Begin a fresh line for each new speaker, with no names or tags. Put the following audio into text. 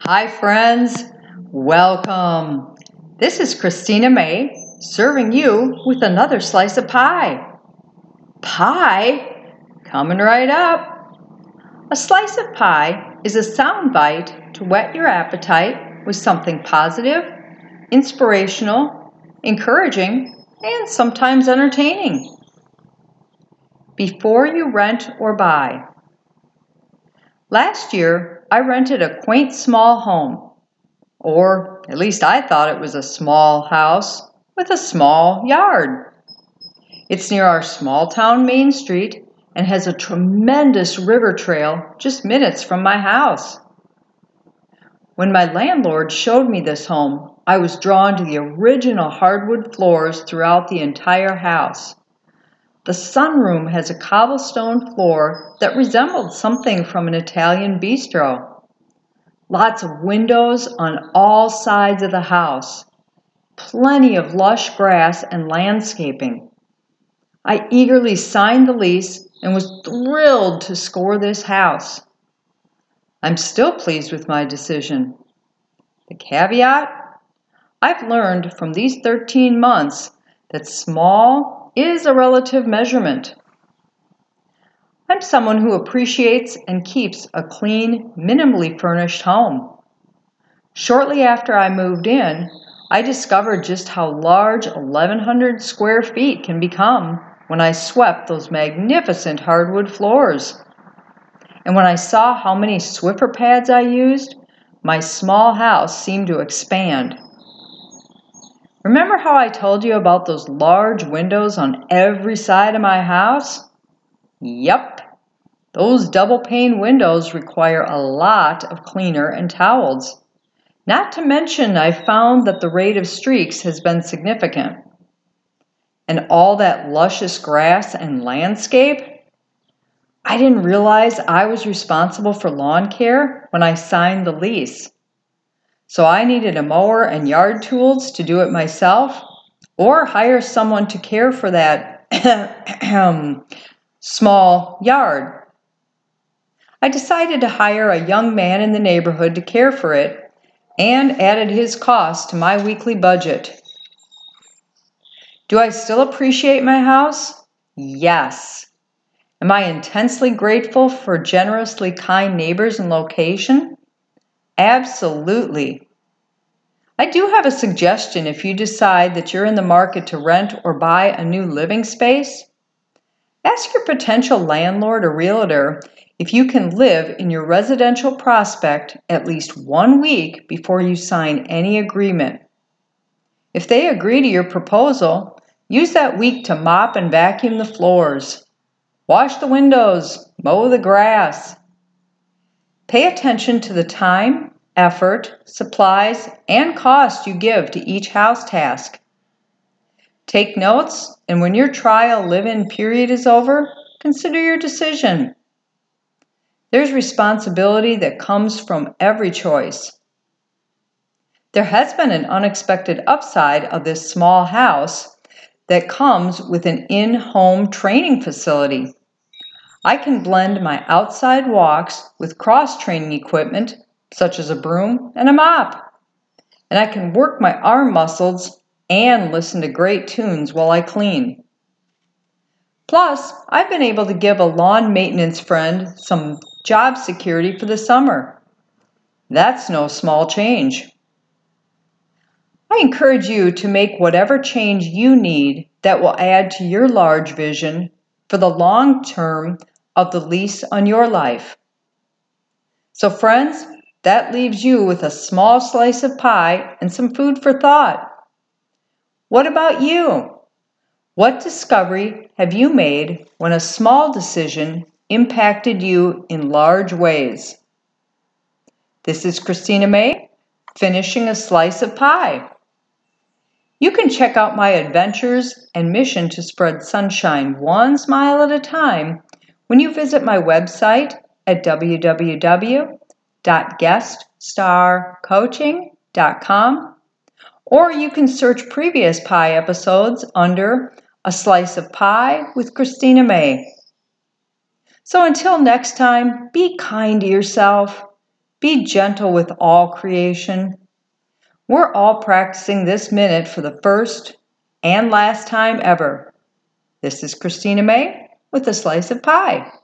Hi, friends. Welcome. This is Christina May serving you with another slice of pie. Pie? Coming right up. A slice of pie is a sound bite to whet your appetite with something positive, inspirational, encouraging, and sometimes entertaining. Before you rent or buy. Last year, I rented a quaint small home. Or at least I thought it was a small house with a small yard. It's near our small town Main Street and has a tremendous river trail just minutes from my house. When my landlord showed me this home, I was drawn to the original hardwood floors throughout the entire house. The sunroom has a cobblestone floor that resembled something from an Italian bistro. Lots of windows on all sides of the house. Plenty of lush grass and landscaping. I eagerly signed the lease and was thrilled to score this house. I'm still pleased with my decision. The caveat? I've learned from these 13 months that small is a relative measurement. I'm someone who appreciates and keeps a clean, minimally furnished home. Shortly after I moved in, I discovered just how large 1,100 square feet can become when I swept those magnificent hardwood floors. And when I saw how many Swiffer pads I used, my small house seemed to expand. Remember how I told you about those large windows on every side of my house? Yep. Those double-pane windows require a lot of cleaner and towels. Not to mention, I've found that the rate of streaks has been significant. And all that luscious grass and landscape? I didn't realize I was responsible for lawn care when I signed the lease. So I needed a mower and yard tools to do it myself, or hire someone to care for that small yard. I decided to hire a young man in the neighborhood to care for it and added his cost to my weekly budget. Do I still appreciate my house? Yes. Am I intensely grateful for generously kind neighbors and location? Absolutely. I do have a suggestion if you decide that you're in the market to rent or buy a new living space. Ask your potential landlord or realtor if you can live in your residential prospect at least 1 week before you sign any agreement. If they agree to your proposal, use that week to mop and vacuum the floors, wash the windows, mow the grass. Pay attention to the time, effort, supplies, and cost you give to each house task. Take notes, and when your trial live-in period is over, consider your decision. There's responsibility that comes from every choice. There has been an unexpected upside of this small house that comes with an in-home training facility. I can blend my outside walks with cross-training equipment, such as a broom and a mop. And I can work my arm muscles and listen to great tunes while I clean. Plus, I've been able to give a lawn maintenance friend some job security for the summer. That's no small change. I encourage you to make whatever change you need that will add to your large vision for the long term of the lease on your life. So friends, that leaves you with a small slice of pie and some food for thought. What about you? What discovery have you made when a small decision impacted you in large ways? This is Christina May, finishing a slice of pie. You can check out my adventures and mission to spread sunshine one smile at a time when you visit my website at www.gueststarcoaching.com, or you can search previous pie episodes under A Slice of Pie with Christina May. So until next time, be kind to yourself, Be gentle with all creation. We're all practicing this minute for the first and last time ever. This is Christina May with a slice of pie.